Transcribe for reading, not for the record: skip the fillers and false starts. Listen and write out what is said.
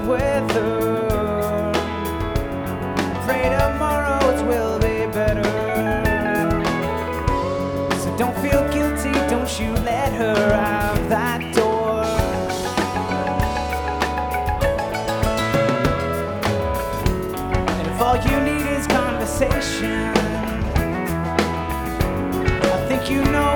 with her. Pray tomorrow it will be better. So don't feel guilty, don't you let her out that door. And if all you need is conversation, I think you know